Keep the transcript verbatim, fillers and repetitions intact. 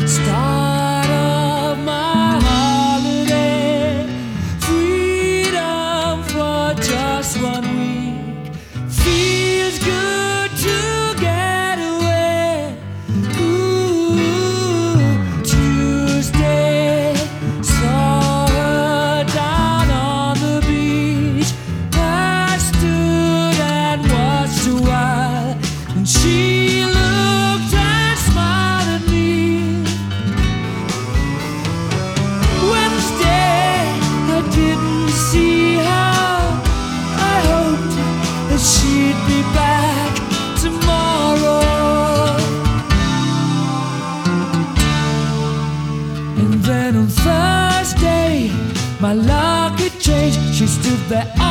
Start of my holiday, freedom for just one week. Feels good to get away. Ooh, Tuesday, saw her down on the beach. I stood and watched a while, and she looked and smiled at me. Wednesday, I didn't see her. I hoped that she'd be back tomorrow. And then on Thursday, my luck had changed. She stood there